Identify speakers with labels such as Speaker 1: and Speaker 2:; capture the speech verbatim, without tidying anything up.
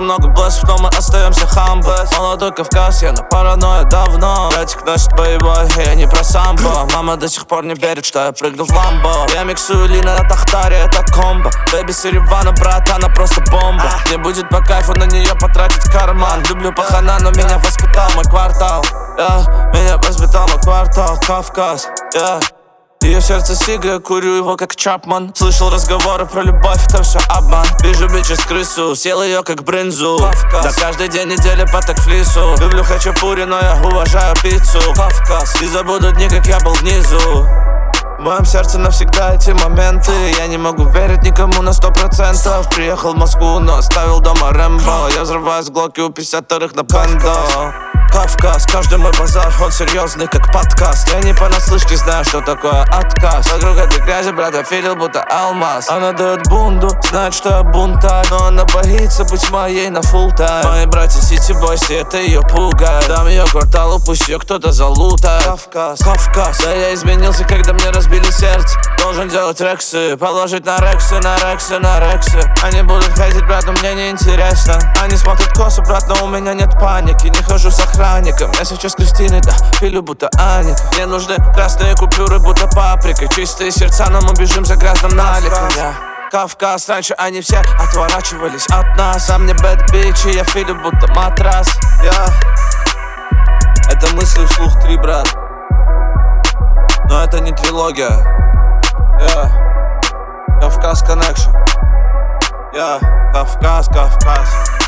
Speaker 1: много блэсов, но мы остаемся хамбо. Молодой Кавказ, я на паранойя давно. Братик носит боевой, я не про самбо. Мама до сих пор не верит, что я прыгну в ламбо. Я миксую Лина на Тахтаре, это комбо. Бэби с Еревана, брат, она просто бомба. Мне будет по кайфу на нее потратить карман. Люблю пахана, но меня воспитал мой квартал. Yeah, меня воспитал мой квартал, Кавказ, yeah. Ее сердце сига, курю его как Чапман. Слышал разговоры про любовь, это все обман. Вижу бичес крысу, съел ее как брынзу. Кавказ. Да каждый день недели поток флису. Люблю хачапури, но я уважаю пиццу. Кавказ. И забуду дни, как я был внизу. В моем сердце навсегда эти моменты. Я не могу верить никому на сто процентов. Приехал в Москву, но оставил дома Рэмбо. Я взрываюсь в глоке у пятьдесят вторых на Пендо. Кавказ, каждый мой базар, он серьезный, как подкаст. Я не понаслышке знаю, что такое отказ. Вокруг этой грязи, брат, я филил, будто алмаз. Она дает бунду, знает, что я бунтарь, но она боится быть моей на фулл тайм. Мои братья сити-бойси, это ее пугает. Дам ее кварталу, пусть ее кто-то залутает. Кавказ, Кавказ. Да я изменился, когда мне разбили сердце. Должен делать рексы, положить на рексы, на рексы, на рексы. Они будут ходить, брат, но мне не интересно. Они смотрят косо, брат, но у меня нет паники. Не хожу с охраной. Я сейчас Кристина, да, пилю будто Аня. Мне нужны красные купюры, будто паприка. Чистые сердца, но мы бежим за грязным наликом. Yeah. Кавказ, раньше они все отворачивались от нас. А мне бэд бич, и я филю будто матрас. Yeah. Это мысли вслух три, брат. Но это не трилогия. Yeah. Кавказ Connection. Yeah. Кавказ, Кавказ.